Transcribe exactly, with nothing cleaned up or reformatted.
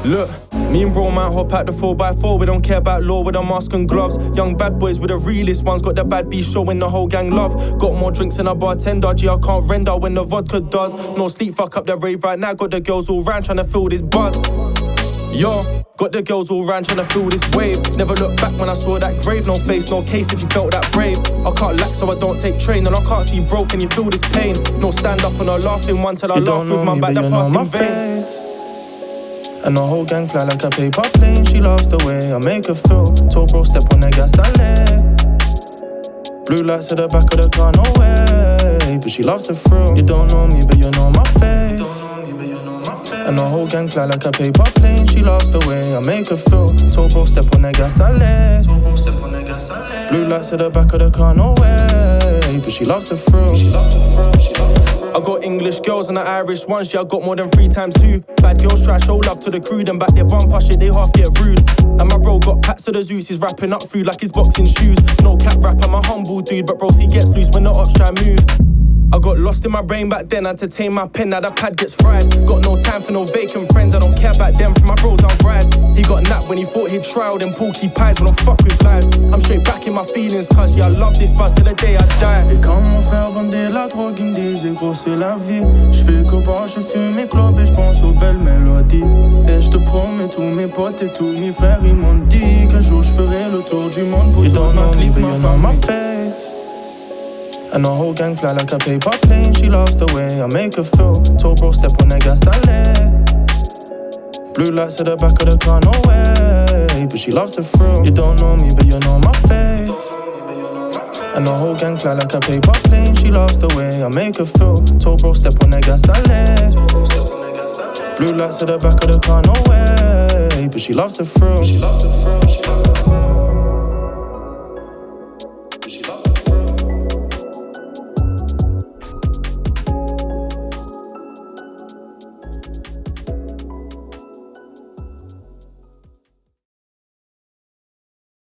Look, me and bro might hop out the four by four. We don't care about law with a mask and gloves. Young bad boys with the realest ones. Got the bad beast showing the whole gang love. Got more drinks than a bartender. G, I can't render when the vodka does. No sleep, fuck up the rave right now. Got the girls all round trying to feel this buzz. Yo, got the girls all round trying to feel this wave. Never looked back when I saw that grave. No face, no case if you felt that brave. I can't lack so I don't take train. And I can't see broke and you feel this pain. No stand up and I laughing one till I you laugh with my back that passed in vain. Face. And the whole gang fly like a paper plane. She loves the way I make her feel. Told bro step on the gas, I lay. Blue lights at the back of the car, no way. But she loves the thrill. You don't know me, but you know my face. And the whole gang fly like a paper plane. She loves the way I make her feel. Told bro step on the gas, I lay. Blue lights at the back of the car, no way. But she loves the thrill. She loves the thrill. She loves the thrill. I got English girls and the Irish ones. Yeah, I got more than three times two. Bad girls try show love to the crew, then back their bumper shit, they half get rude. And my bro got pats to the Zeus. He's wrapping up food like his boxing shoes. No cap rap, I'm a humble dude, but bros he gets loose when the ops try move. I got lost in my brain back then, I entertain my pen, now that pad gets fried. Got no time for no vacant friends, I don't care about them, for my bros I'll ride. He got napped when he thought he'd try all them porky pies, but don't fuck with lies. I'm straight back in my feelings, cause yeah, I love this buzz till the day I die. Et quand mon frère vendait la drogue, il me disait gros c'est la vie. J'fais que boire, je fume mes clopes et j'pense aux belles mélodies. Et j'te promets, tous mes potes et tous mes frères, ils m'ont dit qu'un jour j'ferai le tour du monde pour tourner ma clip, ma femme, ma face. And the whole gang fly like a paper plane. She loves the way I make her feel. Told bro step on the gas, I lay. Blue lights at the back of the car, no way. But she loves the thrill. You don't know me, but you know my face. And the whole gang fly like a paper plane. She loves the way I make her feel. Told bro step on the gas, I lay. Blue lights at the back of the car, no way. But she loves the thrill. She loves the thrill. She loves the thrill.